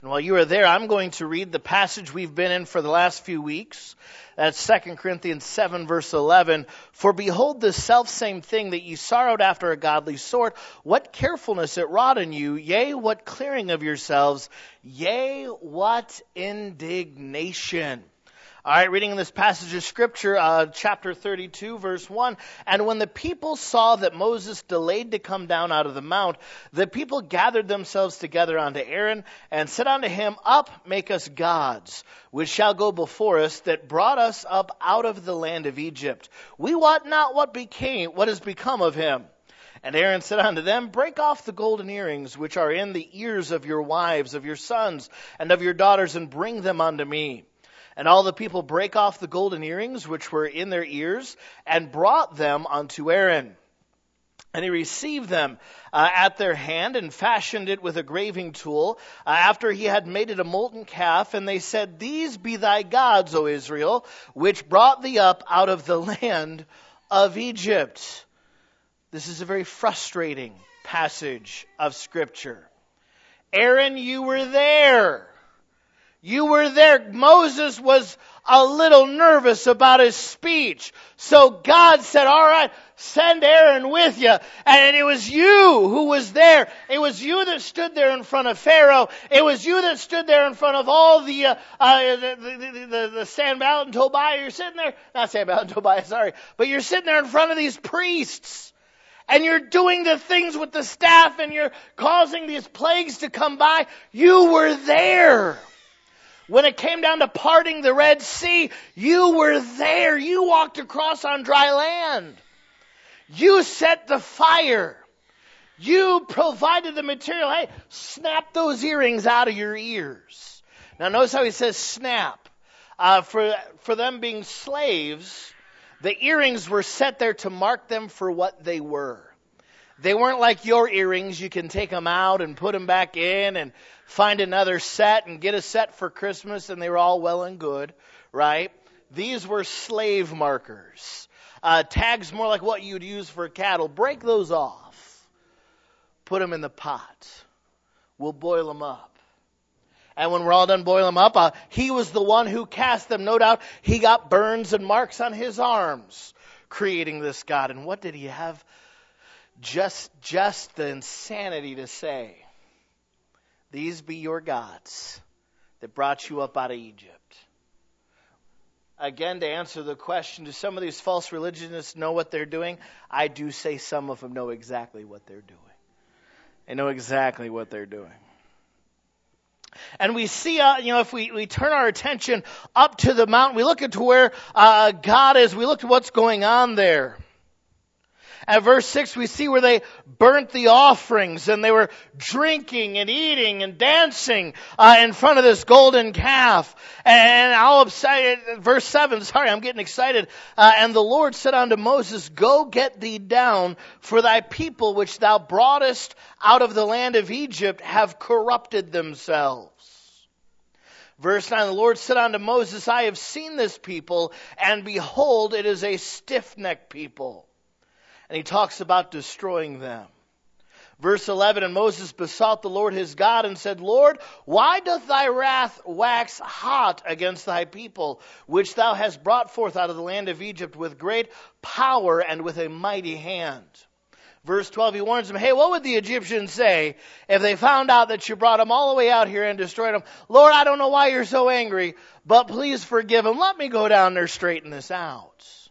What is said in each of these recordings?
And while you are there, I'm going to read the passage we've been in for the last few weeks. That's 2 Corinthians 7, verse 11. For behold, the selfsame thing that ye sorrowed after a godly sort, what carefulness it wrought in you, yea, what clearing of yourselves, yea, what indignation. All right, reading in this passage of Scripture, chapter 32, verse 1. And when the people saw that Moses delayed to come down out of the mount, the people gathered themselves together unto Aaron, and said unto him, Up, make us gods, which shall go before us, that brought us up out of the land of Egypt. We wot not what is become of him. And Aaron said unto them, Break off the golden earrings, which are in the ears of your wives, of your sons, and of your daughters, and bring them unto me. And all the people brake off the golden earrings which were in their ears, and brought them unto Aaron. And he received them at their hand, and fashioned it with a graving tool, after he had made it a molten calf. And they said, These be thy gods, O Israel, which brought thee up out of the land of Egypt. This is a very frustrating passage of Scripture. Aaron, you were there. You were there. Moses was a little nervous about his speech. So God said, all right, send Aaron with you. And it was you who was there. It was you that stood there in front of Pharaoh. It was you that stood there in front of all the Sanballat and Tobiah. You're sitting there, not Sanballat and Tobiah, sorry. But you're sitting there in front of these priests. And you're doing the things with the staff, and you're causing these plagues to come by. You were there. When it came down to parting the Red Sea, you were there. You walked across on dry land. You set the fire. You provided the material. Hey, snap those earrings out of your ears. Now notice how he says snap. For them being slaves, the earrings were set there to mark them for what they were. They weren't like your earrings. You can take them out and put them back in and find another set and get a set for Christmas, and they were all well and good, right? These were slave markers. Tags more like what you'd use for cattle. Break those off. Put them in the pot. We'll boil them up. And when we're all done boiling them up, he was the one who cast them. No doubt he got burns and marks on his arms creating this God. And what did he have? Just the insanity to say, these be your gods that brought you up out of Egypt. Again, to answer the question, do some of these false religionists know what they're doing? I do say some of them know exactly what they're doing. They know exactly what they're doing. And we see, if we turn our attention up to the mountain, we look at where God is, we look at what's going on there. At verse 6, we see where they burnt the offerings, and they were drinking and eating and dancing in front of this golden calf. And all excited, verse 7, sorry, I'm getting excited. And the Lord said unto Moses, Go get thee down, for thy people which thou broughtest out of the land of Egypt have corrupted themselves. Verse 9, the Lord said unto Moses, I have seen this people, and behold, it is a stiff-necked people. And he talks about destroying them. Verse 11, and Moses besought the Lord his God and said, Lord, why doth thy wrath wax hot against thy people, which thou hast brought forth out of the land of Egypt with great power and with a mighty hand? Verse 12, he warns them, hey, what would the Egyptians say if they found out that you brought them all the way out here and destroyed them? Lord, I don't know why you're so angry, but please forgive them. Let me go down there, straighten this out.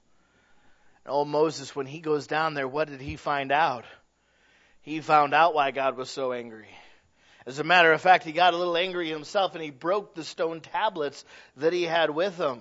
Old Moses, when he goes down there, what did he find out? He found out why God was so angry. As a matter of fact, he got a little angry himself, and he broke the stone tablets that he had with him.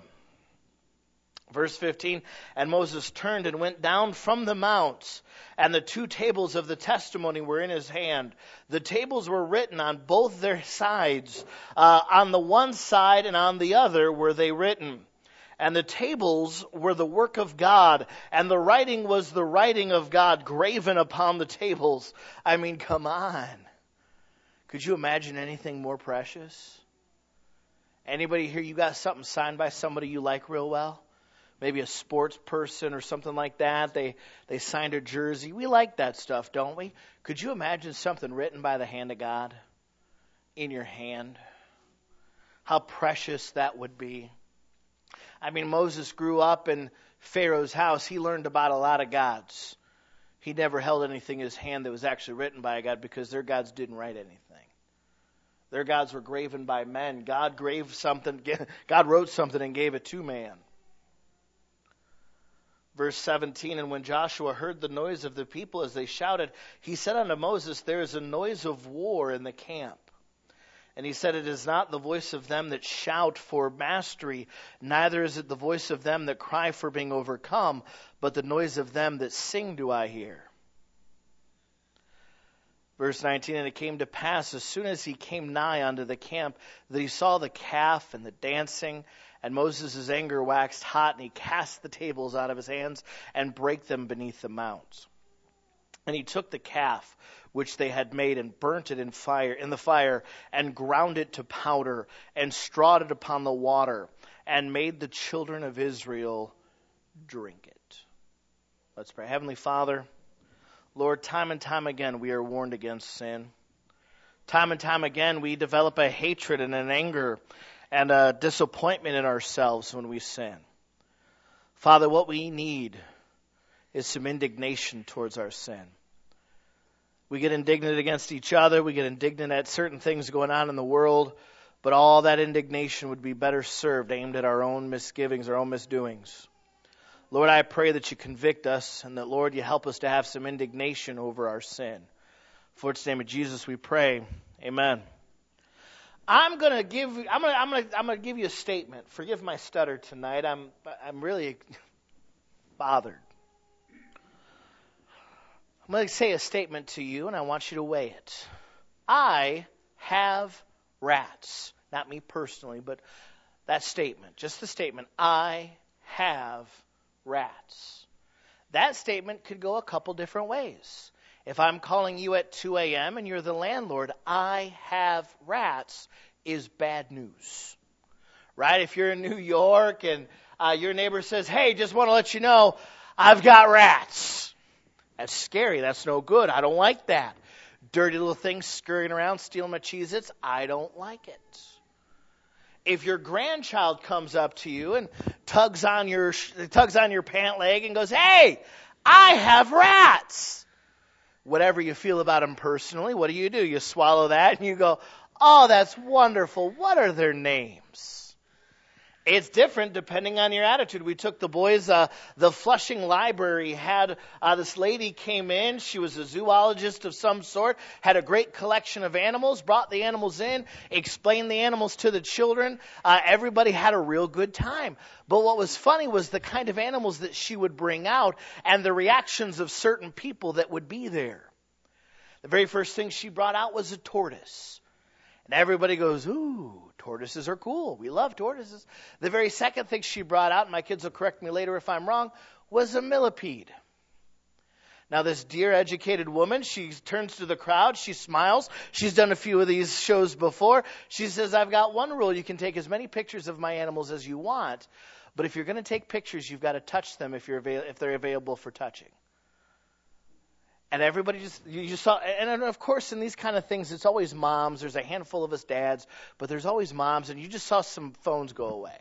Verse 15, and Moses turned and went down from the mount, and the 2 tables of the testimony were in his hand. The tables were written on both their sides. On the one side and on the other were they written. And the tables were the work of God, and the writing was the writing of God graven upon the tables. I mean, come on. Could you imagine anything more precious? Anybody here, you got something signed by somebody you like real well? Maybe a sports person or something like that. They signed a jersey. We like that stuff, don't we? Could you imagine something written by the hand of God in your hand? How precious that would be. I mean, Moses grew up in Pharaoh's house. He learned about a lot of gods. He never held anything in his hand that was actually written by a god, because their gods didn't write anything. Their gods were graven by men. God wrote something and gave it to man. Verse 17, and when Joshua heard the noise of the people as they shouted, he said unto Moses, there is a noise of war in the camp. And he said, it is not the voice of them that shout for mastery, neither is it the voice of them that cry for being overcome, but the noise of them that sing do I hear. Verse 19, and it came to pass, as soon as he came nigh unto the camp, that he saw the calf and the dancing, and Moses' anger waxed hot, and he cast the tables out of his hands, and brake them beneath the mount. And he took the calf which they had made, and burnt it in the fire, and ground it to powder, and strawed it upon the water, and made the children of Israel drink it. Let's pray. Heavenly Father, Lord, time and time again we are warned against sin. Time and time again we develop a hatred and an anger and a disappointment in ourselves when we sin. Father, what we need is some indignation towards our sin. We get indignant against each other. We get indignant at certain things going on in the world. But all that indignation would be better served aimed at our own misgivings, our own misdoings. Lord, I pray that you convict us, and that, Lord, you help us to have some indignation over our sin. For it's the name of Jesus we pray. Amen. I'm gonna give you a statement. Forgive my stutter tonight. I'm really bothered. I'm going to say a statement to you, and I want you to weigh it. I have rats. Not me personally, but that statement, just the statement, I have rats. That statement could go a couple different ways. If I'm calling you at 2 a.m. and you're the landlord, I have rats is bad news. Right? If you're in New York and your neighbor says, hey, just want to let you know, I've got rats. That's scary. That's no good. I don't like that. Dirty little things scurrying around, stealing my Cheez-Its. I don't like it. If your grandchild comes up to you and tugs on your pant leg and goes, hey, I have rats. Whatever you feel about them personally, what do? You swallow that and you go, oh, that's wonderful. What are their names? It's different depending on your attitude. We took the boys, the Flushing Library had, this lady came in. She was a zoologist of some sort, had a great collection of animals, brought the animals in, explained the animals to the children. Everybody had a real good time. But what was funny was the kind of animals that she would bring out and the reactions of certain people that would be there. The very first thing she brought out was a tortoise. And everybody goes, ooh, tortoises are cool. We love tortoises. The very second thing she brought out, and my kids will correct me later if I'm wrong, was a millipede. Now this dear educated woman, she turns to the crowd, she smiles. She's done a few of these shows before. She says, I've got one rule. You can take as many pictures of my animals as you want. But if you're going to take pictures, you've got to touch them if they're available for touching. And everybody you just saw, and of course in these kind of things, it's always moms. There's a handful of us dads, but there's always moms, and you just saw some phones go away.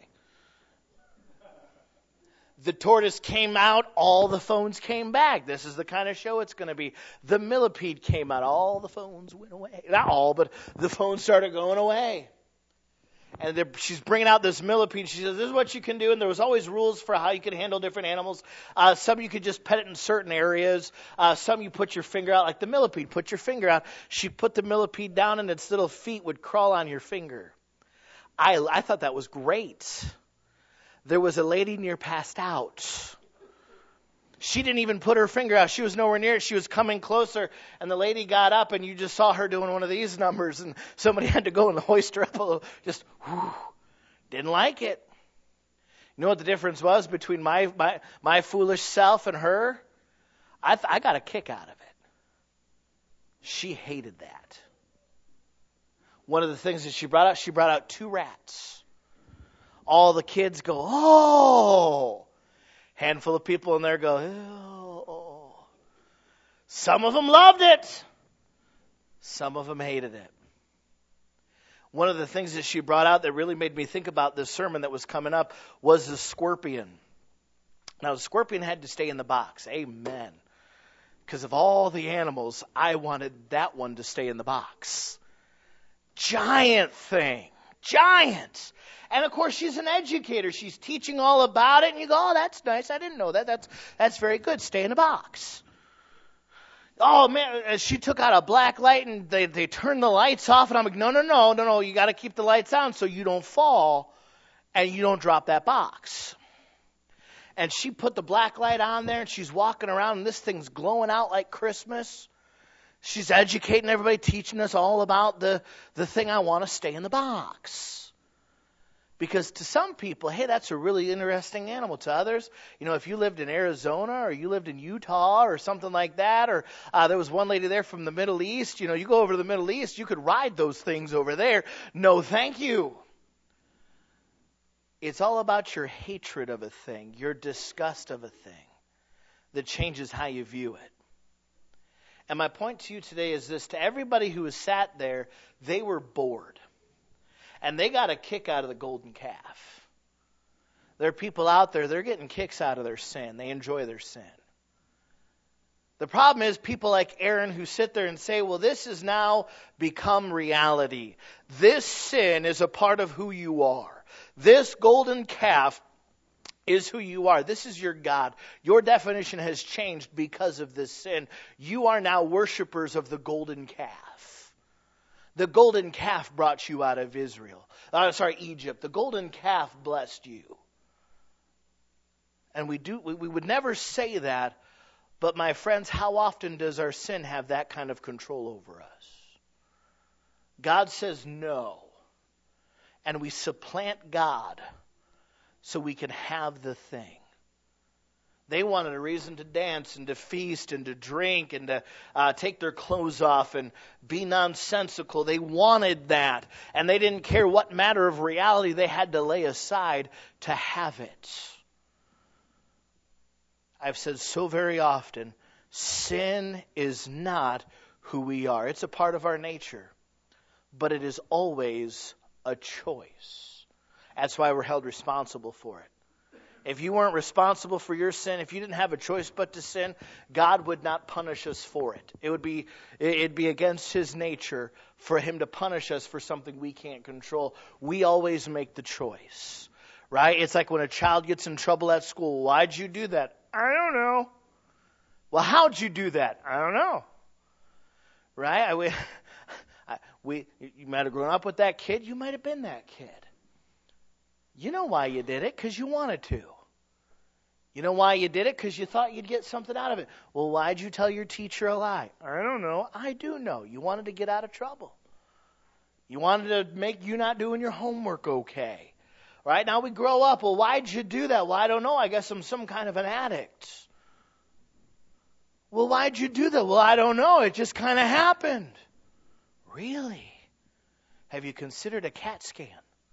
The tortoise came out, all the phones came back. This is the kind of show it's going to be. The millipede came out, all the phones went away. Not all, but the phones started going away. And she's bringing out this millipede. She says, this is what you can do. And there was always rules for how you could handle different animals. Some you could just pet it in certain areas. Some you put your finger out, like the millipede. Put your finger out. She put the millipede down and its little feet would crawl on your finger. I thought that was great. There was a lady near passed out. She didn't even put her finger out. She was nowhere near it. She was coming closer, and the lady got up, and you just saw her doing one of these numbers, and somebody had to go and hoist her up a little. Just, whew, didn't like it. You know what the difference was between my foolish self and her? I got a kick out of it. She hated that. One of the things that she brought out 2 rats. All the kids go, oh! Handful of people in there go, oh. Some of them loved it. Some of them hated it. One of the things that she brought out that really made me think about this sermon that was coming up was the scorpion. Now, the scorpion had to stay in the box. Amen. Because of all the animals, I wanted that one to stay in the box. Giant thing. Giant. And of course, she's an educator. She's teaching all about it. And you go, oh, that's nice. I didn't know that. That's very good. Stay in the box. Oh, man, she took out a black light and they turned the lights off. And I'm like, no. You got to keep the lights on so you don't fall and you don't drop that box. And she put the black light on there and she's walking around and this thing's glowing out like Christmas. She's educating everybody, teaching us all about the thing I want to stay in the box. Because to some people, hey, that's a really interesting animal. To others, if you lived in Arizona or you lived in Utah or something like that, or there was one lady there from the Middle East, you go over to the Middle East, you could ride those things over there. No, thank you. It's all about your hatred of a thing, your disgust of a thing that changes how you view it. And my point to you today is this. To everybody who has sat there, they were bored. And they got a kick out of the golden calf. There are people out there, they're getting kicks out of their sin. They enjoy their sin. The problem is people like Aaron who sit there and say, well, this has now become reality. This sin is a part of who you are. This golden calf is who you are. This is your God. Your definition has changed because of this sin. You are now worshipers of the golden calf. The golden calf brought you out of Egypt. The golden calf blessed you. And we would never say that, but my friends, how often does our sin have that kind of control over us? God says no. And we supplant God so we can have the thing. They wanted a reason to dance and to feast and to drink and to take their clothes off and be nonsensical. They wanted that. And they didn't care what matter of reality they had to lay aside to have it. I've said so very often, sin is not who we are. It's a part of our nature. But it is always a choice. That's why we're held responsible for it. If you weren't responsible for your sin, if you didn't have a choice but to sin, God would not punish us for it. It'd be against His nature for Him to punish us for something we can't control. We always make the choice, right? It's like when a child gets in trouble at school. Why'd you do that? I don't know. Well, how'd you do that? I don't know. Right? You might have grown up with that kid. You might have been that kid. You know why you did it? Because you wanted to. You know why you did it? Because you thought you'd get something out of it. Well, why'd you tell your teacher a lie? I don't know. I do know. You wanted to get out of trouble. You wanted to make you not doing your homework okay. Right? Now we grow up. Well, why'd you do that? Well, I don't know. I guess I'm some kind of an addict. Well, why'd you do that? Well, I don't know. It just kind of happened. Really? Have you considered a CAT scan?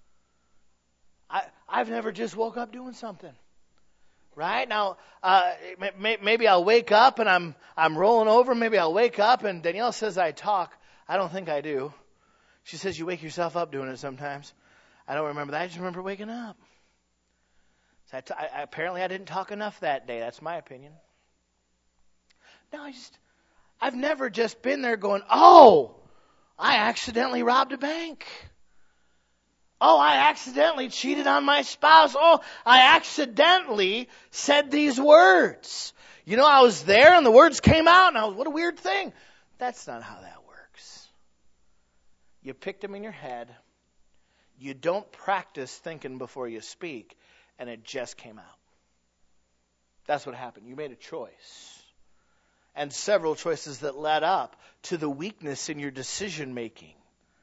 I've never just woke up doing something. Right? Now, maybe I'll wake up and I'm rolling over. Maybe I'll wake up and Danielle says I talk. I don't think I do. She says you wake yourself up doing it sometimes. I don't remember that. I just remember waking up. So apparently I didn't talk enough that day. That's my opinion. No, I've never just been there going, oh, I accidentally robbed a bank. Oh, I accidentally cheated on my spouse. Oh, I accidentally said these words. I was there and the words came out and what a weird thing. That's not how that works. You picked them in your head. You don't practice thinking before you speak, and it just came out. That's what happened. You made a choice. And several choices that led up to the weakness in your decision making.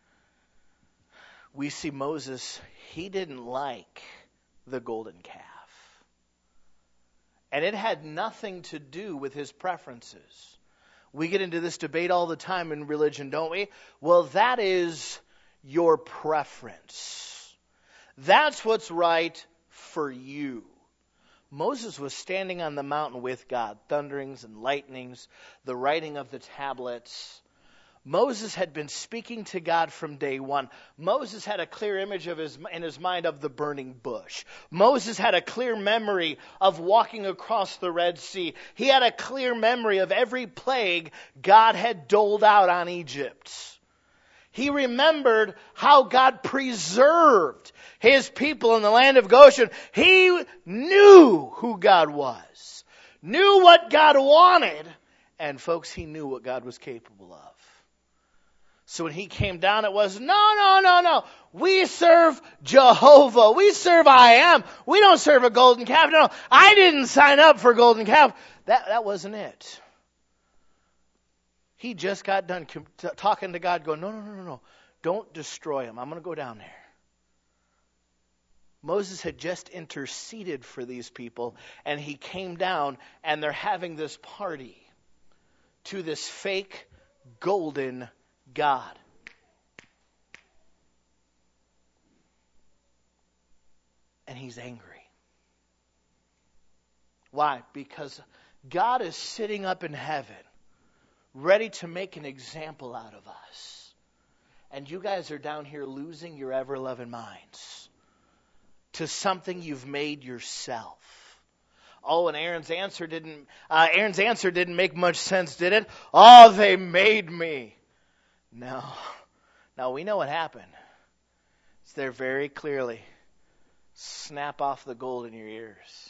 We see Moses, he didn't like the golden calf. And it had nothing to do with his preferences. We get into this debate all the time in religion, don't we? Well, that is your preference. That's what's right for you. Moses was standing on the mountain with God, thunderings and lightnings, the writing of the tablets. Moses had been speaking to God from day one. Moses had a clear image in his mind of the burning bush. Moses had a clear memory of walking across the Red Sea. He had a clear memory of every plague God had doled out on Egypt. He remembered how God preserved his people in the land of Goshen. He knew who God was, knew what God wanted, and folks, he knew what God was capable of. So when he came down, it was, no. We serve Jehovah. We serve I Am. We don't serve a golden calf. No, I didn't sign up for golden calf. That wasn't it. He just got done talking to God, going, no. Don't destroy him. I'm going to go down there. Moses had just interceded for these people, and he came down, and they're having this party to this fake golden God. And he's angry. Why? Because God is sitting up in heaven, ready to make an example out of us. And you guys are down here losing your ever-loving minds to something you've made yourself. Oh, and Aaron's answer didn't make much sense, did it? Oh, they made me. No. Now we know what happened. It's there very clearly. Snap off the gold in your ears.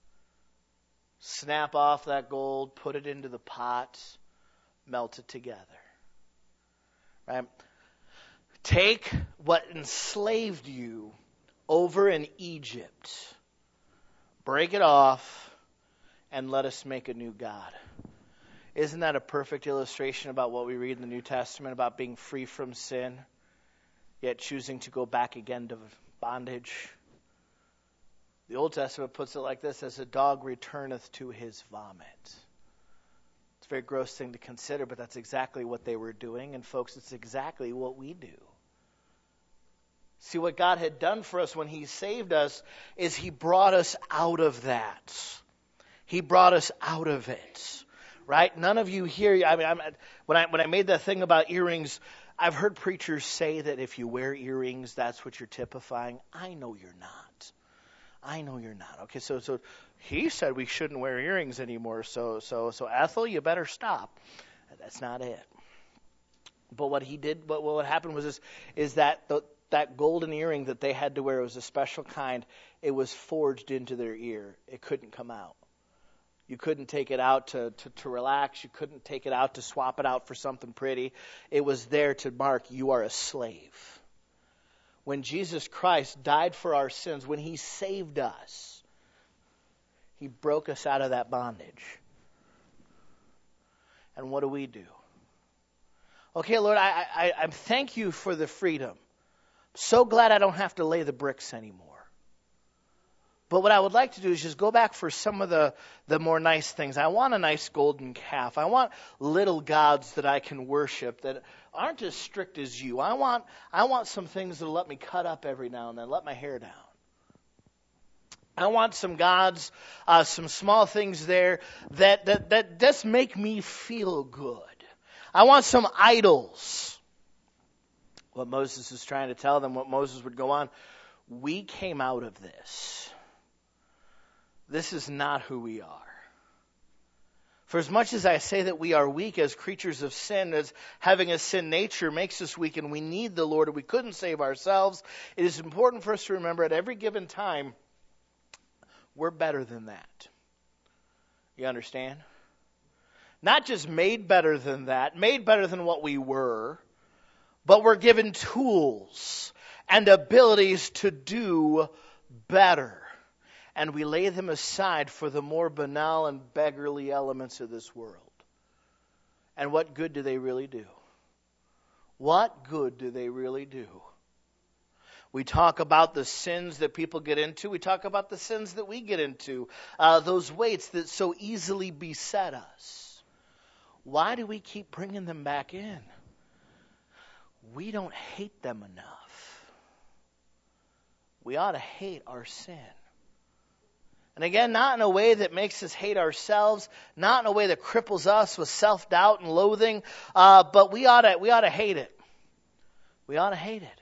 Snap off that gold, put it into the pot, melt it together. Right? Take what enslaved you over in Egypt, break it off, and let us make a new God. Isn't that a perfect illustration about what we read in the New Testament about being free from sin, yet choosing to go back again to bondage? The Old Testament puts it like this: as a dog returneth to his vomit. It's a very gross thing to consider, but that's exactly what they were doing. And folks, it's exactly what we do. See, what God had done for us when he saved us is he brought us out of that. He brought us out of it. Right? None of you here, when I made that thing about earrings, I've heard preachers say that if you wear earrings, that's what you're typifying. I know you're not. Okay, so he said we shouldn't wear earrings anymore. So Ethel, you better stop. That's not it. But what he did, what happened was that golden earring that they had to wear was a special kind. It was forged into their ear. It couldn't come out. You couldn't take it out to relax. You couldn't take it out to swap it out for something pretty. It was there to mark you are a slave. When Jesus Christ died for our sins, when he saved us, he broke us out of that bondage. And what do? Okay, Lord, I thank you for the freedom. So glad I don't have to lay the bricks anymore. But what I would like to do is just go back for some of the more nice things. I want a nice golden calf. I want little gods that I can worship that aren't as strict as you. I want some things that'll let me cut up every now and then, let my hair down. I want some gods, some small things there that just make me feel good. I want some idols. What Moses is trying to tell them, what Moses would go on, we came out of this. This is not who we are. For as much as I say that we are weak as creatures of sin, as having a sin nature makes us weak and we need the Lord and we couldn't save ourselves, it is important for us to remember at every given time, we're better than that. You understand? Not just made better than that, made better than what we were, but we're given tools and abilities to do better. And we lay them aside for the more banal and beggarly elements of this world. And what good do they really do? What good do they really do? We talk about the sins that people get into. We talk about the sins that we get into. Those weights that so easily beset us. Why do we keep bringing them back in? We don't hate them enough. We ought to hate our sin. And again, not in a way that makes us hate ourselves, not in a way that cripples us with self-doubt and loathing, but we ought to hate it. We ought to hate it.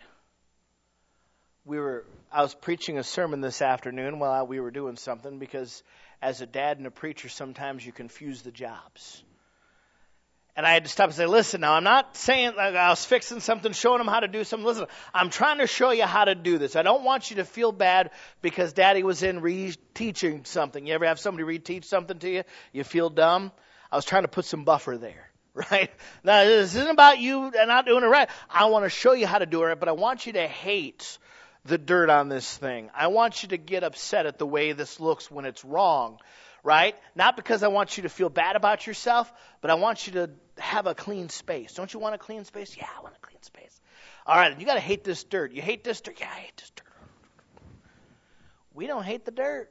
I was preaching a sermon this afternoon while we were doing something, because as a dad and a preacher, sometimes you confuse the jobs. And I had to stop and say, listen, now I'm not saying like I was fixing something, showing them how to do something. Listen, I'm trying to show you how to do this. I don't want you to feel bad because Daddy was in reteaching something. You ever have somebody reteach something to you? You feel dumb? I was trying to put some buffer there, right? Now, this isn't about you not doing it right. I want to show you how to do it right, but I want you to hate the dirt on this thing. I want you to get upset at the way this looks when it's wrong. Right? Not because I want you to feel bad about yourself, but I want you to have a clean space. Don't you want a clean space? Yeah, I want a clean space. All right, you got to hate this dirt. You hate this dirt? Yeah, I hate this dirt. We don't hate the dirt.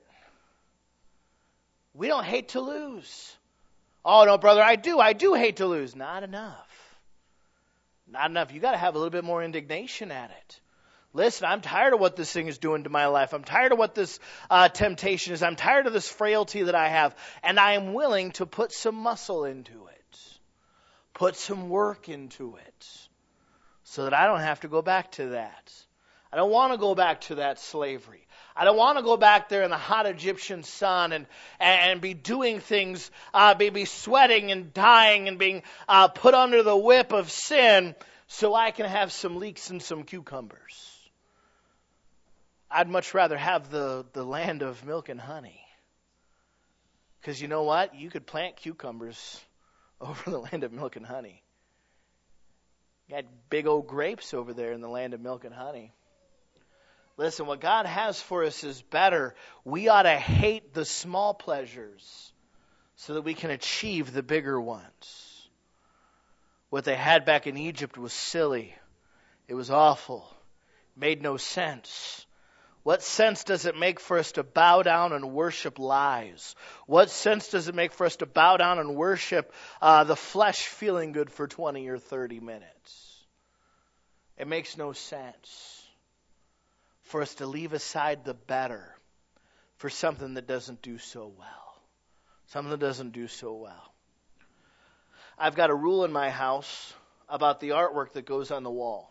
We don't hate to lose. Oh, no, brother, I do hate to lose. Not enough. Not enough. You got to have a little bit more indignation at it. Listen, I'm tired of what this thing is doing to my life. I'm tired of what this temptation is. I'm tired of this frailty that I have. And I am willing to put some muscle into it. Put some work into it. So that I don't have to go back to that. I don't want to go back to that slavery. I don't want to go back there in the hot Egyptian sun and be doing things, be sweating and dying and being put under the whip of sin so I can have some leeks and some cucumbers. I'd much rather have the land of milk and honey. Because you know what? You could plant cucumbers over the land of milk and honey. You got big old grapes over there in the land of milk and honey. Listen, what God has for us is better. We ought to hate the small pleasures so that we can achieve the bigger ones. What they had back in Egypt was silly. It was awful. It made no sense. What sense does it make for us to bow down and worship lies? What sense does it make for us to bow down and worship the flesh feeling good for 20 or 30 minutes? It makes no sense for us to leave aside the better for something that doesn't do so well. Something that doesn't do so well. I've got a rule in my house about the artwork that goes on the wall.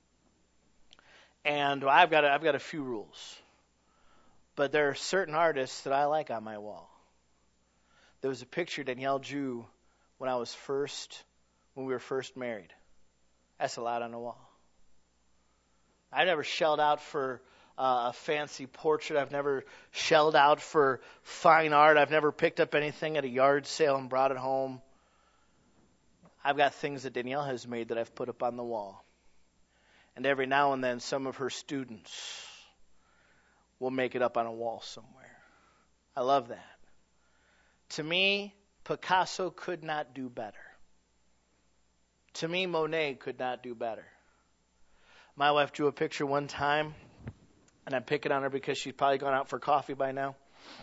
And I've got a few rules. But there are certain artists that I like on my wall. There was a picture Danielle drew when we were first married. That's allowed on the wall. I've never shelled out for a fancy portrait. I've never shelled out for fine art. I've never picked up anything at a yard sale and brought it home. I've got things that Danielle has made that I've put up on the wall. And every now and then, some of her students will make it up on a wall somewhere. I love that. To me, Picasso could not do better. To me, Monet could not do better. My wife drew a picture one time, and I'm picking on her because she's probably gone out for coffee by now.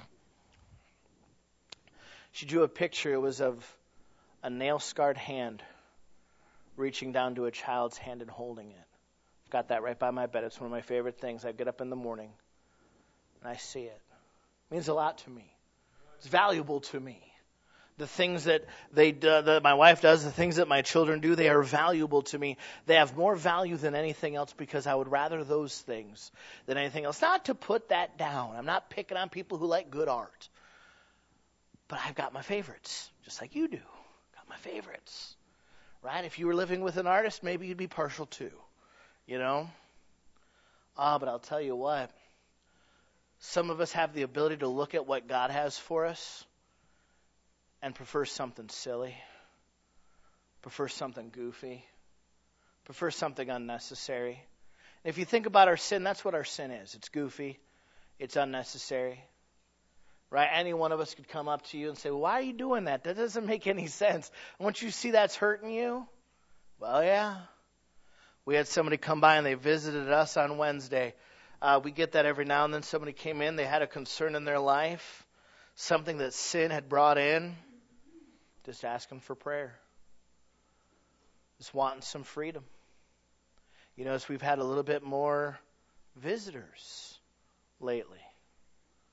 She drew a picture. It was of a nail-scarred hand reaching down to a child's hand and holding it. Got that right by my bed. It's one of my favorite things. I get up in the morning and I see it. It means a lot to me. It's valuable to me. The things that that my wife does, the things that my children do, they are valuable to me. They have more value than anything else because I would rather those things than anything else. Not to put that down. I'm not picking on people who like good art. But I've got my favorites, just like you do. Got my favorites. Right? If you were living with an artist, maybe you'd be partial too. You know? But I'll tell you what. Some of us have the ability to look at what God has for us and prefer something silly, prefer something goofy, prefer something unnecessary. And if you think about our sin, that's what our sin is. It's goofy. It's unnecessary. Right? Any one of us could come up to you and say, well, why are you doing that? That doesn't make any sense. And once you see that's hurting you, well, yeah. We had somebody come by and they visited us on Wednesday. We get that every now and then. Somebody came in, they had a concern in their life, something that sin had brought in. Just asking for prayer. Just wanting some freedom. You notice we've had a little bit more visitors lately.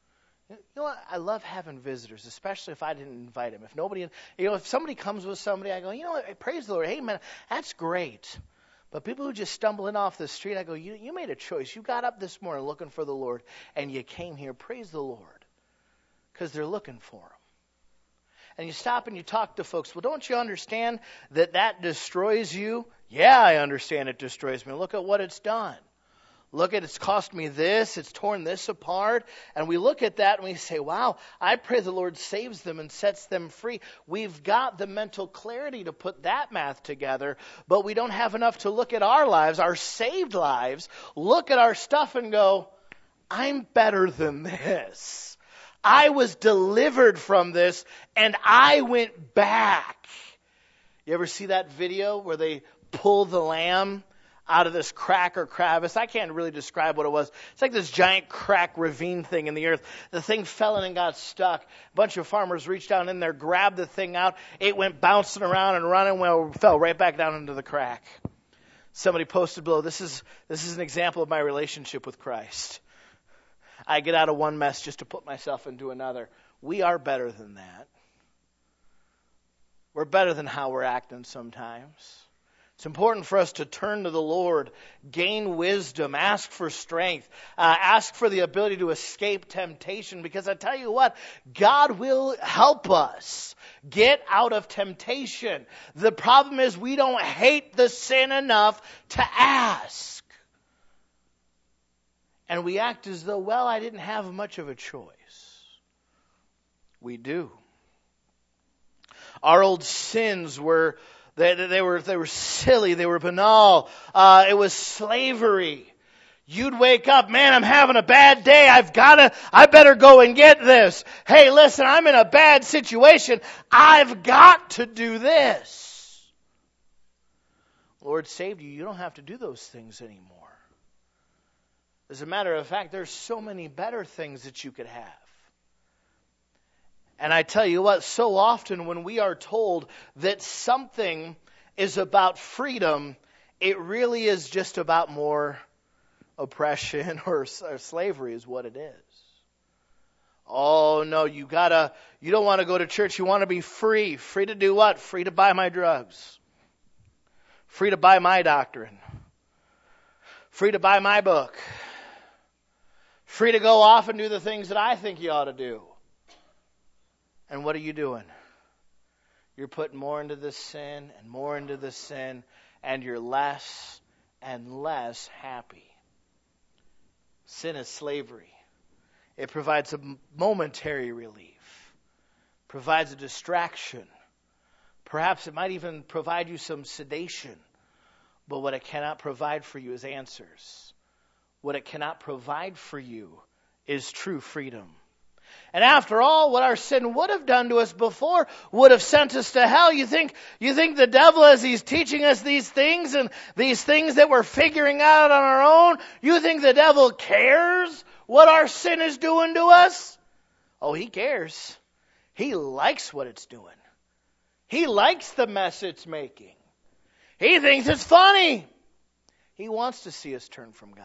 You know what? I love having visitors, especially if I didn't invite them. If somebody comes with somebody, I go, you know what? Praise the Lord. Hey, man, that's great. But people who just stumble in off the street, I go, you made a choice. You got up this morning looking for the Lord, and you came here. Praise the Lord, because they're looking for Him. And you stop and you talk to folks. Well, don't you understand that destroys you? Yeah, I understand it destroys me. Look at what it's done. Look at it's cost me this, it's torn this apart. And we look at that and we say, wow, I pray the Lord saves them and sets them free. We've got the mental clarity to put that math together, but we don't have enough to look at our lives, our saved lives, look at our stuff and go, I'm better than this. I was delivered from this and I went back. You ever see that video where they pull the lamb out of this crack or crevice? I can't really describe what it was. It's like this giant crack ravine thing in the earth. The thing fell in and got stuck. A bunch of farmers reached down in there, grabbed the thing out. It went bouncing around and running, fell right back down into the crack. Somebody posted below, this is an example of my relationship with Christ. I get out of one mess just to put myself into another. We are better than that. We're better than how we're acting sometimes. It's important for us to turn to the Lord, gain wisdom, ask for strength, ask for the ability to escape temptation. Because I tell you what, God will help us get out of temptation. The problem is we don't hate the sin enough to ask. And we act as though, well, I didn't have much of a choice. We do. Our old sins were... They were silly. They were banal. It was slavery. You'd wake up, man, I'm having a bad day. I better go and get this. Hey, listen, I'm in a bad situation. I've got to do this. Lord saved you. You don't have to do those things anymore. As a matter of fact, there's so many better things that you could have. And I tell you what, so often when we are told that something is about freedom, it really is just about more oppression or slavery is what it is. Oh no, you don't want to go to church, you want to be free. Free to do what? Free to buy my drugs. Free to buy my doctrine. Free to buy my book. Free to go off and do the things that I think you ought to do. And what are you doing? You're putting more into the sin and more into the sin, and you're less and less happy. Sin is slavery. It provides a momentary relief, provides a distraction. Perhaps it might even provide you some sedation. But what it cannot provide for you is answers. What it cannot provide for you is true freedom. And after all, what our sin would have done to us before would have sent us to hell. You think the devil, as he's teaching us these things and these things that we're figuring out on our own, you think the devil cares what our sin is doing to us? Oh, he cares. He likes what it's doing. He likes the mess it's making. He thinks it's funny. He wants to see us turn from God.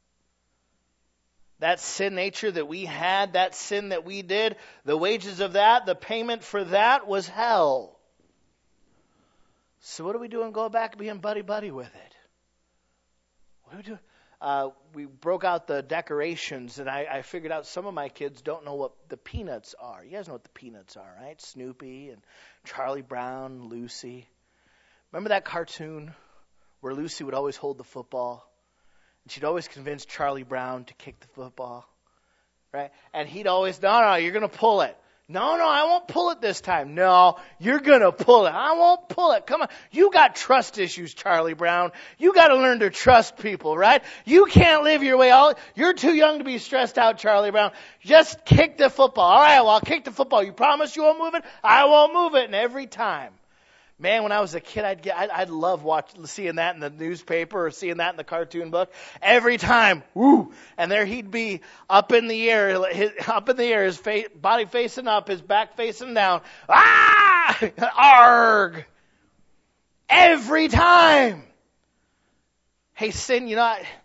That sin nature that we had, that sin that we did, the wages of that, the payment for that was hell. So what are we doing going back and being buddy-buddy with it? What are we doing? We broke out the decorations, and I figured out some of my kids don't know what the Peanuts are. You guys know what the Peanuts are, right? Snoopy and Charlie Brown, Lucy. Remember that cartoon where Lucy would always hold the football? And she'd always convince Charlie Brown to kick the football, right? And he'd always, no, you're going to pull it. No, I won't pull it this time. No, you're going to pull it. I won't pull it. Come on. You got trust issues, Charlie Brown. You got to learn to trust people, right? You can't live your way all. You're too young to be stressed out, Charlie Brown. Just kick the football. All right, well, I'll kick the football. You promise you won't move it? I won't move it. And every time. Man, when I was a kid, I'd love seeing that in the newspaper or seeing that in the cartoon book. Every time, woo! And there he'd be up in the air, his body facing up, his back facing down. Ah! Arg! Every time. Hey, sin,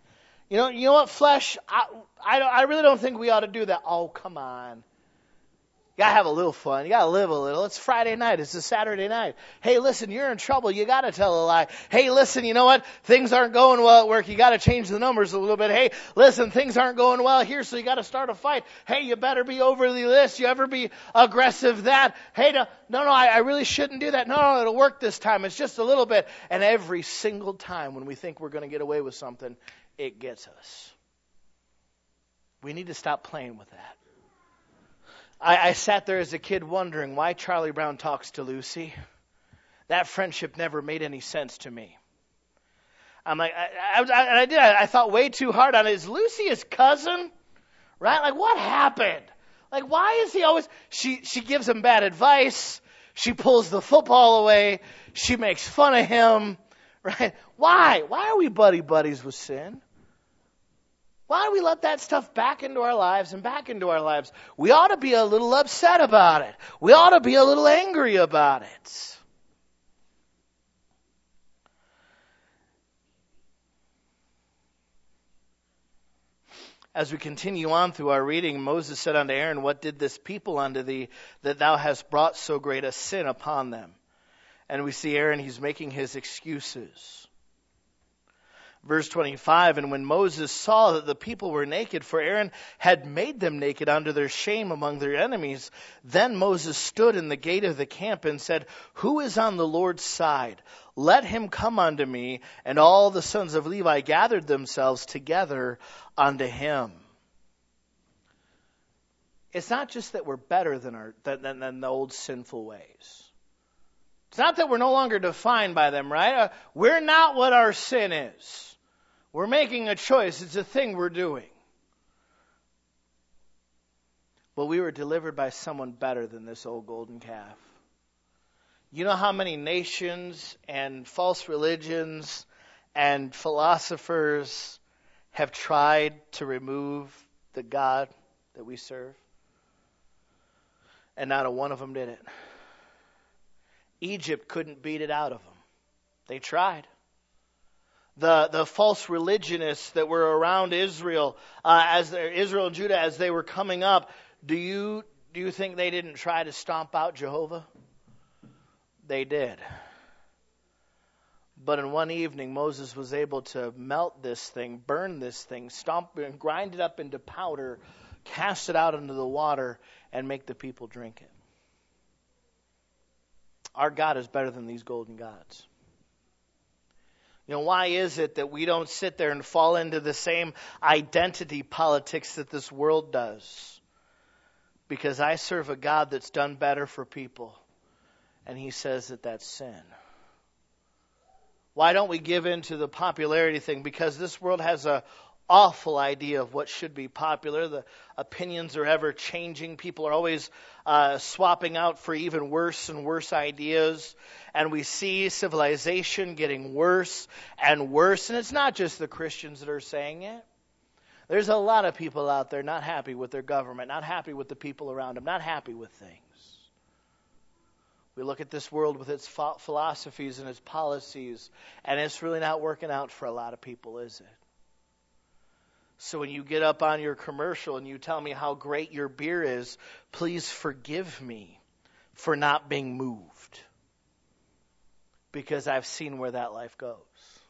You know what, flesh? I really don't think we ought to do that. Oh, come on. You gotta have a little fun. You gotta live a little. It's Friday night. It's a Saturday night. Hey, listen, you're in trouble. You gotta tell a lie. Hey, listen, you know what? Things aren't going well at work. You gotta change the numbers a little bit. Hey, listen, things aren't going well here, so you gotta start a fight. Hey, you better be overly this. You ever be aggressive that. Hey, no, I really shouldn't do that. No, it'll work this time. It's just a little bit. And every single time when we think we're gonna get away with something, it gets us. We need to stop playing with that. I sat there as a kid wondering why Charlie Brown talks to Lucy. That friendship never made any sense to me. I'm like, I thought way too hard on it. Is Lucy his cousin? Right? Like, what happened? Like, why is he always, she gives him bad advice. She pulls the football away. She makes fun of him. Right? Why? Why are we buddies with sin? Why do we let that stuff back into our lives and back into our lives? We ought to be a little upset about it. We ought to be a little angry about it. As we continue on through our reading, Moses said unto Aaron, what did this people unto thee, that thou hast brought so great a sin upon them? And we see Aaron, he's making his excuses. Verse 25, and when Moses saw that the people were naked, for Aaron had made them naked unto their shame among their enemies, then Moses stood in the gate of the camp and said, who is on the Lord's side? Let him come unto me. And all the sons of Levi gathered themselves together unto him. It's not just that we're better than the old sinful ways. It's not that we're no longer defined by them, right? We're not what our sin is. We're making a choice. It's a thing we're doing. But we were delivered by someone better than this old golden calf. You know how many nations and false religions and philosophers have tried to remove the God that we serve? And not a one of them did it. Egypt couldn't beat it out of them. They tried. The false religionists that were around Israel, Israel and Judah as they were coming up, do you think they didn't try to stomp out Jehovah? They did. But in one evening, Moses was able to melt this thing, burn this thing, stomp and grind it up into powder, cast it out into the water, and make the people drink it. Our God is better than these golden gods. You know, why is it that we don't sit there and fall into the same identity politics that this world does? Because I serve a God that's done better for people. And he says that that's sin. Why don't we give in to the popularity thing? Because this world has an awful idea of what should be popular. The opinions are ever changing. People are always swapping out for even worse and worse ideas. And we see civilization getting worse and worse. And it's not just the Christians that are saying it. There's a lot of people out there not happy with their government, not happy with the people around them, not happy with things. We look at this world with its philosophies and its policies, and it's really not working out for a lot of people, is it? So when you get up on your commercial and you tell me how great your beer is, please forgive me for not being moved. Because I've seen where that life goes.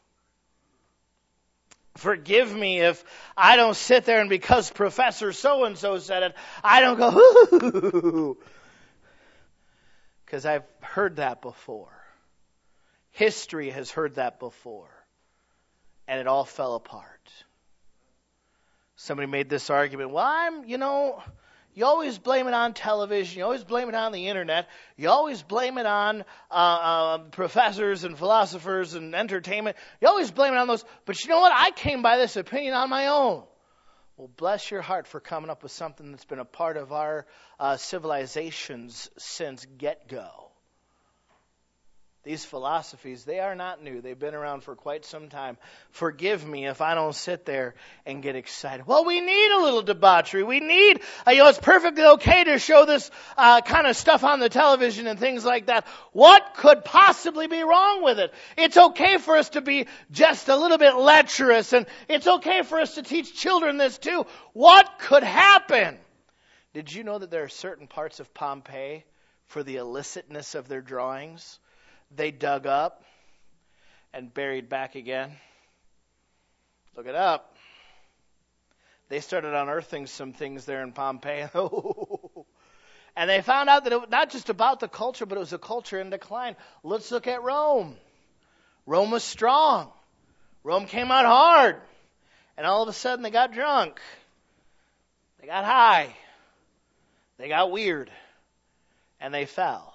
Forgive me if I don't sit there and because Professor so-and-so said it, I don't go, hoo. Because I've heard that before. History has heard that before. And it all fell apart. Somebody made this argument, well, you always blame it on television. You always blame it on the internet. You always blame it on professors and philosophers and entertainment. You always blame it on those. But you know what? I came by this opinion on my own. Well, bless your heart for coming up with something that's been a part of our civilizations since get-go. These philosophies, they are not new. They've been around for quite some time. Forgive me if I don't sit there and get excited. Well, we need a little debauchery. We need, it's perfectly okay to show this kind of stuff on the television and things like that. What could possibly be wrong with it? It's okay for us to be just a little bit lecherous, and it's okay for us to teach children this too. What could happen? Did you know that there are certain parts of Pompeii, for the illicitness of their drawings, they dug up and buried back again? Look it up. They started unearthing some things there in Pompeii. And they found out that it was not just about the culture, but it was a culture in decline. Let's look at Rome. Rome was strong. Rome came out hard. And all of a sudden they got drunk. They got high. They got weird. And they fell.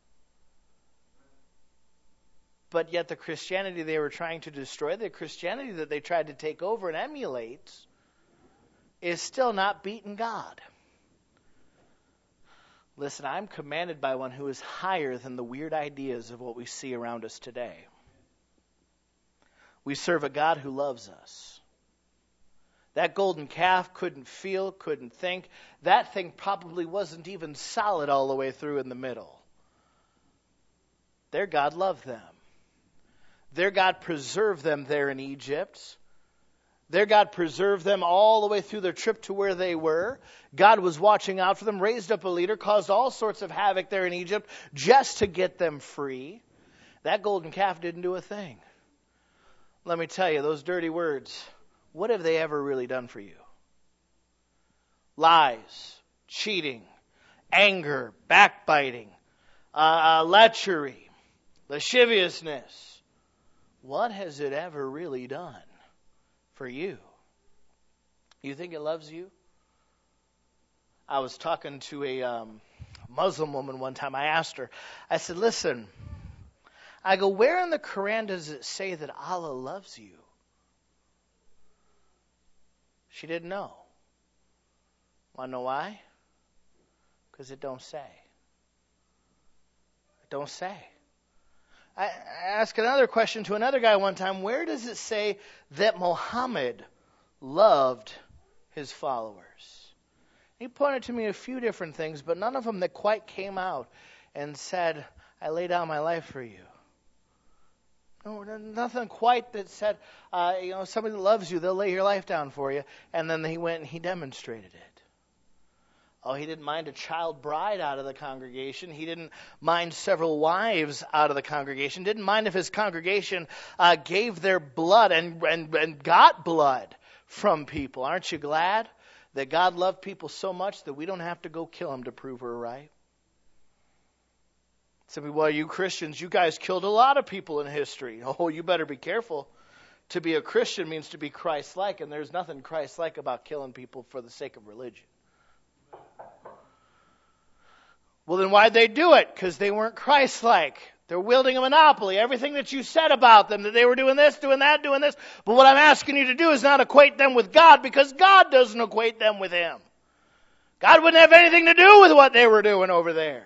But yet the Christianity they were trying to destroy, the Christianity that they tried to take over and emulate, is still not beating God. Listen, I'm commanded by one who is higher than the weird ideas of what we see around us today. We serve a God who loves us. That golden calf couldn't feel, couldn't think. That thing probably wasn't even solid all the way through in the middle. Their God loved them. Their God preserved them there in Egypt. Their God preserved them all the way through their trip to where they were. God was watching out for them, raised up a leader, caused all sorts of havoc there in Egypt just to get them free. That golden calf didn't do a thing. Let me tell you, those dirty words, what have they ever really done for you? Lies, cheating, anger, backbiting, lechery, lasciviousness. What has it ever really done for you? You think it loves you? I was talking to a Muslim woman one time. I asked her, I said, listen, I go, where in the Quran does it say that Allah loves you? She didn't know. Want to know why? Because it don't say. It don't say. I asked another question to another guy one time. Where does it say that Muhammad loved his followers? He pointed to me a few different things, but none of them that quite came out and said, I lay down my life for you. No, nothing quite that said, somebody that loves you, they'll lay your life down for you. And then he went and he demonstrated it. Oh, he didn't mind a child bride out of the congregation. He didn't mind several wives out of the congregation. Didn't mind if his congregation gave their blood and got blood from people. Aren't you glad that God loved people so much that we don't have to go kill them to prove we're right? Some people, well, you Christians, you guys killed a lot of people in history. Oh, you better be careful. To be a Christian means to be Christ-like, and there's nothing Christ-like about killing people for the sake of religion. Well, then why'd they do it? Because they weren't Christ-like. They're wielding a monopoly. Everything that you said about them, that they were doing this, doing that, doing this. But what I'm asking you to do is not equate them with God, because God doesn't equate them with Him. God wouldn't have anything to do with what they were doing over there.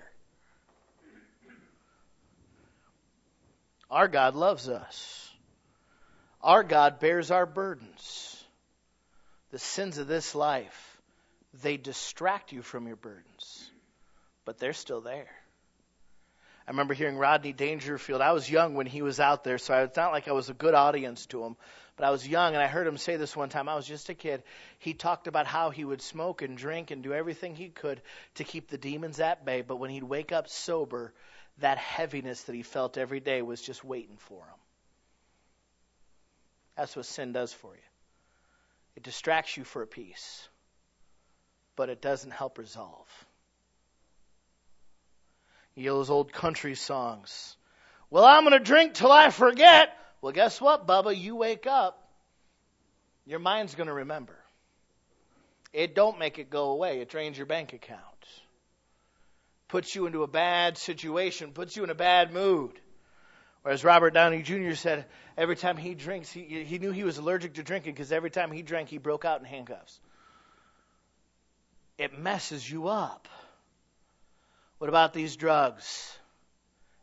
Our God loves us. Our God bears our burdens. The sins of this life, they distract you from your burdens. But they're still there. I remember hearing Rodney Dangerfield. I was young when he was out there, so it's not like I was a good audience to him. But I was young, and I heard him say this one time. I was just a kid. He talked about how he would smoke and drink and do everything he could to keep the demons at bay. But when he'd wake up sober, that heaviness that he felt every day was just waiting for him. That's what sin does for you. It distracts you for a peace, but it doesn't help resolve. You know those old country songs. Well, I'm going to drink till I forget. Well, guess what, Bubba? You wake up, your mind's going to remember. It don't make it go away. It drains your bank account. Puts you into a bad situation, puts you in a bad mood. Whereas Robert Downey Jr. said every time he drinks, he knew he was allergic to drinking because every time he drank, he broke out in handcuffs. It messes you up. What about these drugs?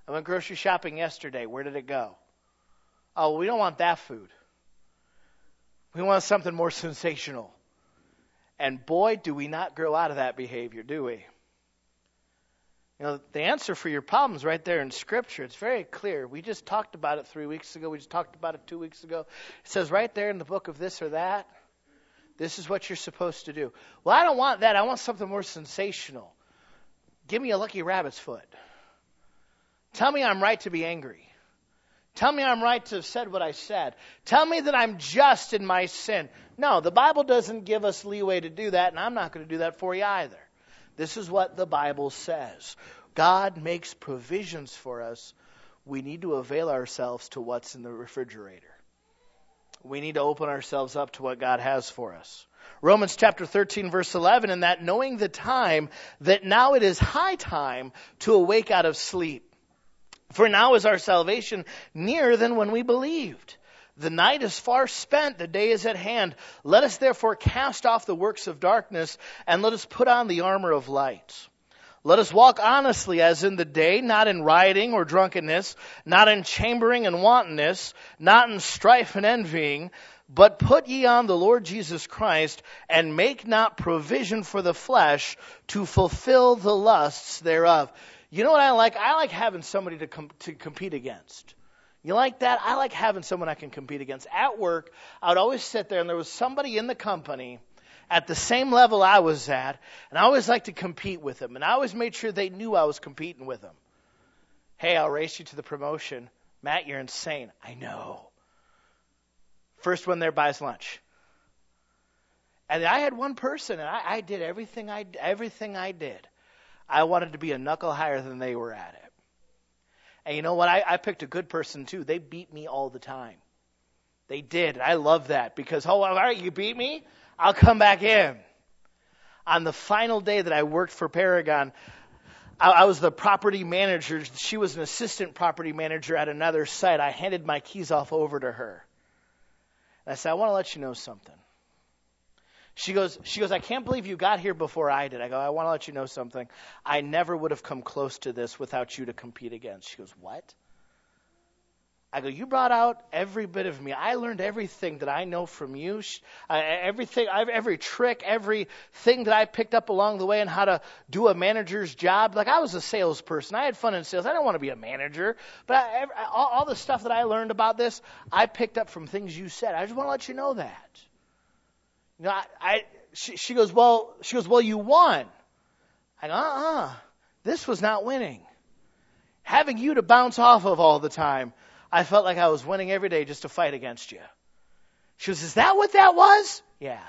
I went grocery shopping yesterday. Where did it go? Oh, we don't want that food. We want something more sensational. And boy, do we not grow out of that behavior, do we? You know, the answer for your problems right there in Scripture. It's very clear. We just talked about it 3 weeks ago. We just talked about it 2 weeks ago. It says right there in the book of this or that, this is what you're supposed to do. Well, I don't want that. I want something more sensational. Give me a lucky rabbit's foot. Tell me I'm right to be angry. Tell me I'm right to have said what I said. Tell me that I'm just in my sin. No, the Bible doesn't give us leeway to do that, and I'm not going to do that for you either. This is what the Bible says. God makes provisions for us. We need to avail ourselves to what's in the refrigerator. We need to open ourselves up to what God has for us. Romans chapter 13, verse 11, and that knowing the time, that now it is high time to awake out of sleep. For now is our salvation nearer than when we believed. The night is far spent, the day is at hand. Let us therefore cast off the works of darkness, and let us put on the armor of light. Let us walk honestly as in the day, not in rioting or drunkenness, not in chambering and wantonness, not in strife and envying, but put ye on the Lord Jesus Christ, and make not provision for the flesh to fulfill the lusts thereof. You know what I like? I like having somebody to compete against. You like that? I like having someone I can compete against. At work, I would always sit there, and there was somebody in the company at the same level I was at, and I always liked to compete with them. And I always made sure they knew I was competing with them. Hey, I'll race you to the promotion. Matt, you're insane. I know. First one there buys lunch. And I had one person, and I did everything I did. I wanted to be a knuckle higher than they were at it. And you know what? I picked a good person, too. They beat me all the time. They did. I love that because, oh, all right, you beat me? I'll come back in. On the final day that I worked for Paragon, I was the property manager. She was an assistant property manager at another site. I handed my keys off over to her. And I said, I want to let you know something. She goes, I can't believe you got here before I did. I go, I want to let you know something. I never would have come close to this without you to compete against. She goes, what? I go, you brought out every bit of me. I learned everything that I know from you. Every trick, everything that I picked up along the way and how to do a manager's job. Like, I was a salesperson. I had fun in sales. I didn't want to be a manager. But all the stuff that I learned about this, I picked up from things you said. I just want to let you know that. You know, she goes, well, you won. I go, this was not winning. Having you to bounce off of all the time, I felt like I was winning every day just to fight against you. She goes, is that what that was? Yeah.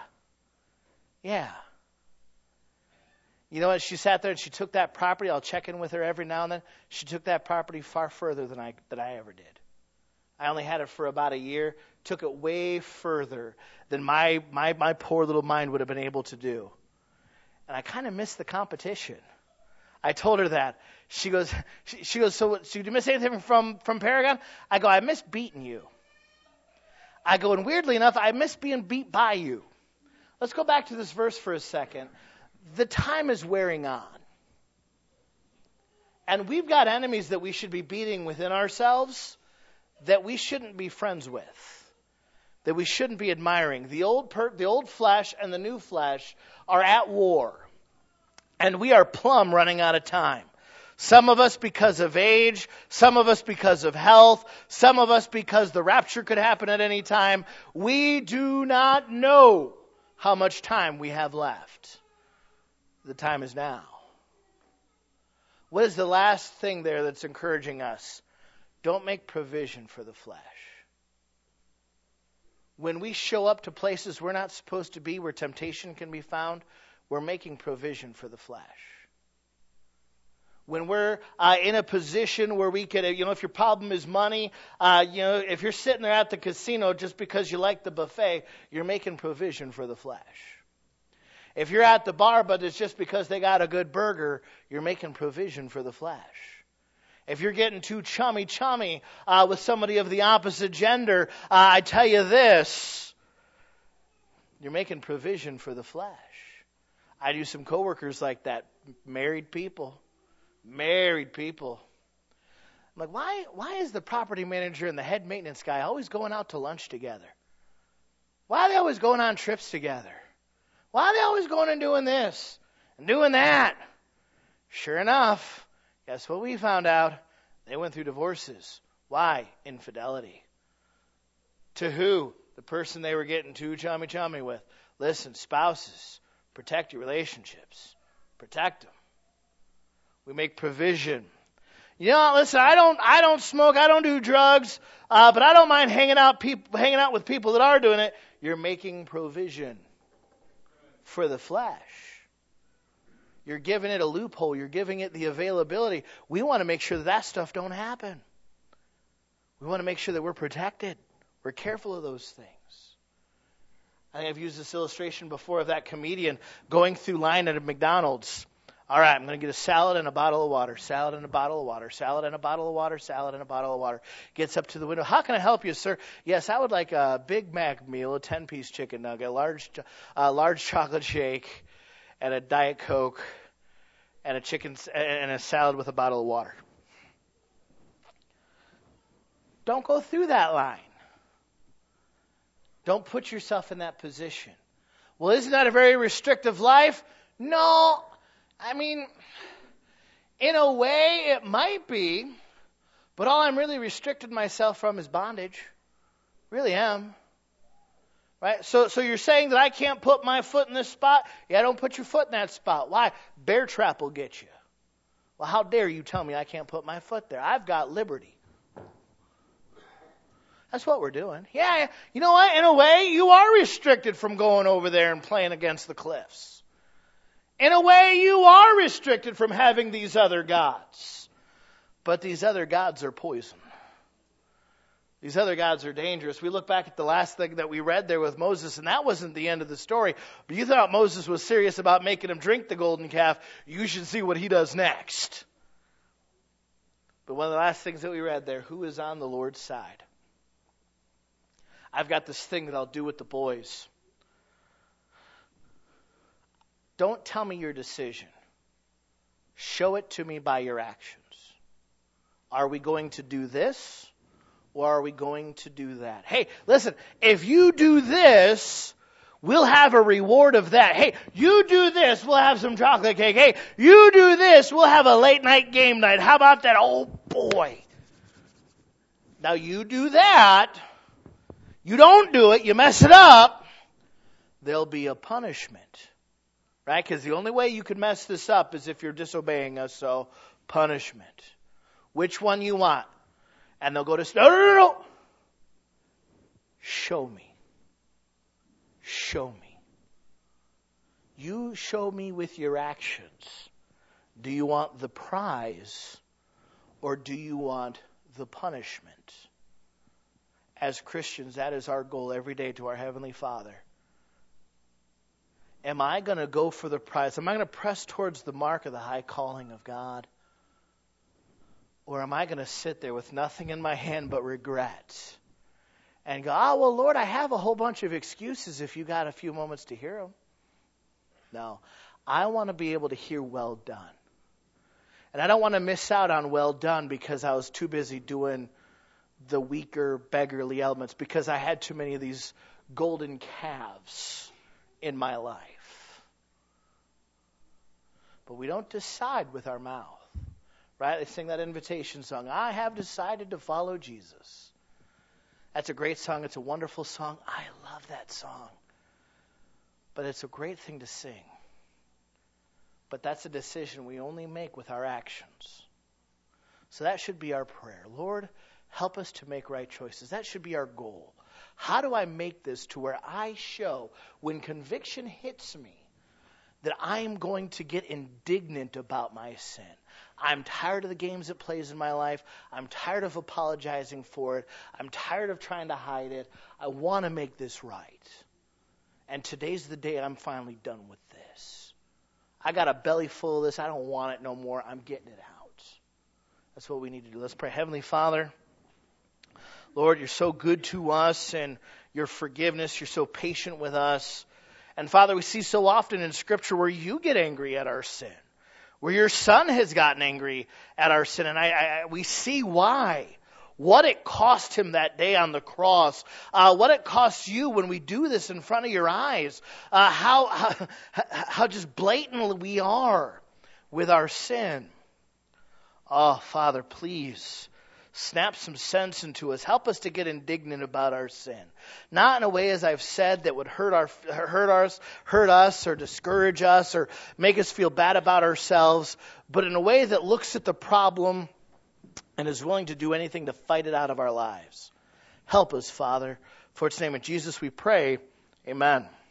You know what? She sat there and she took that property. I'll check in with her every now and then. She took that property far further than I ever did. I only had it for about a year. Took it way further than my poor little mind would have been able to do. And I kind of missed the competition. I told her that. She goes, so did you miss anything from Paragon? I go, I miss beating you. I go, and weirdly enough, I miss being beat by you. Let's go back to this verse for a second. The time is wearing on. And we've got enemies that we should be beating within ourselves that we shouldn't be friends with, that we shouldn't be admiring. The old flesh and the new flesh are at war. And we are plumb running out of time. Some of us because of age, some of us because of health, some of us because the rapture could happen at any time. We do not know how much time we have left. The time is now. What is the last thing there that's encouraging us? Don't make provision for the flesh. When we show up to places we're not supposed to be, where temptation can be found, we're making provision for the flesh. When we're in a position where we could, if your problem is money, if you're sitting there at the casino just because you like the buffet, you're making provision for the flesh. If you're at the bar, but it's just because they got a good burger, you're making provision for the flesh. If you're getting too chummy with somebody of the opposite gender, I tell you this, you're making provision for the flesh. I do some coworkers like that, married people. I'm like, why is the property manager and the head maintenance guy always going out to lunch together? Why are they always going on trips together? Why are they always going and doing this and doing that? Sure enough, guess what we found out? They went through divorces. Why? Infidelity. To who? The person they were getting too chummy with. Listen, spouses, protect your relationships. Protect them. We make provision. Listen, I don't smoke, I don't do drugs, but I don't mind hanging out with people that are doing it. You're making provision for the flesh. You're giving it a loophole. You're giving it the availability. We want to make sure that stuff don't happen. We want to make sure that we're protected. We're careful of those things. I think I've used this illustration before of that comedian going through line at a McDonald's. All right, I'm going to get a salad and a bottle of water, salad and a bottle of water, salad and a bottle of water, salad and a bottle of water. Gets up to the window. How can I help you, sir? Yes, I would like a Big Mac meal, a 10-piece chicken nugget, a large chocolate shake, and a Diet Coke, and a salad with a bottle of water. Don't go through that line. Don't put yourself in that position. Well, isn't that a very restrictive life? No. I mean, in a way it might be, but all I'm really restricted myself from is bondage. Really am. Right? So you're saying that I can't put my foot in this spot? Yeah, don't put your foot in that spot. Why? Bear trap will get you. Well, how dare you tell me I can't put my foot there? I've got liberty. That's what we're doing. Yeah, you know what? In a way, you are restricted from going over there and playing against the cliffs. In a way, you are restricted from having these other gods. But these other gods are poison. These other gods are dangerous. We look back at the last thing that we read there with Moses, and that wasn't the end of the story. But you thought Moses was serious about making him drink the golden calf. You should see what he does next. But one of the last things that we read there, who is on the Lord's side? I've got this thing that I'll do with the boys. Don't tell me your decision. Show it to me by your actions. Are we going to do this? Or are we going to do that? Hey, listen, if you do this, we'll have a reward of that. Hey, you do this, we'll have some chocolate cake. Hey, you do this, we'll have a late night game night. How about that? Oh boy. Now you do that. You don't do it, you mess it up, there'll be a punishment. Right? Because the only way you can mess this up is if you're disobeying us, so punishment. Which one you want? And they'll go to, no. Show me. Show me. You show me with your actions. Do you want the prize or do you want the punishment? As Christians, that is our goal every day to our Heavenly Father. Am I going to go for the prize? Am I going to press towards the mark of the high calling of God? Or am I going to sit there with nothing in my hand but regret? And go, well, Lord, I have a whole bunch of excuses if you got a few moments to hear them. No, I want to be able to hear well done. And I don't want to miss out on well done because I was too busy doing the weaker, beggarly elements, because I had too many of these golden calves in my life. But we don't decide with our mouth. Right? They sing that invitation song, I have decided to follow Jesus. That's a great song. It's a wonderful song. I love that song. But it's a great thing to sing. But that's a decision we only make with our actions. So that should be our prayer. Lord, help us to make right choices. That should be our goal. How do I make this to where I show, when conviction hits me, that I am going to get indignant about my sin? I'm tired of the games it plays in my life. I'm tired of apologizing for it. I'm tired of trying to hide it. I want to make this right. And today's the day I'm finally done with this. I got a belly full of this. I don't want it no more. I'm getting it out. That's what we need to do. Let's pray. Heavenly Father, Lord, you're so good to us, and your forgiveness, you're so patient with us. And Father, we see so often in Scripture where you get angry at our sin, where your son has gotten angry at our sin, and we see why. What it cost him that day on the cross, what it costs you when we do this in front of your eyes, how just blatant we are with our sin. Oh, Father, please snap some sense into us. Help us to get indignant about our sin. Not in a way, as I've said, that would hurt us or discourage us or make us feel bad about ourselves, but in a way that looks at the problem and is willing to do anything to fight it out of our lives. Help us, Father. For its name of Jesus we pray. Amen.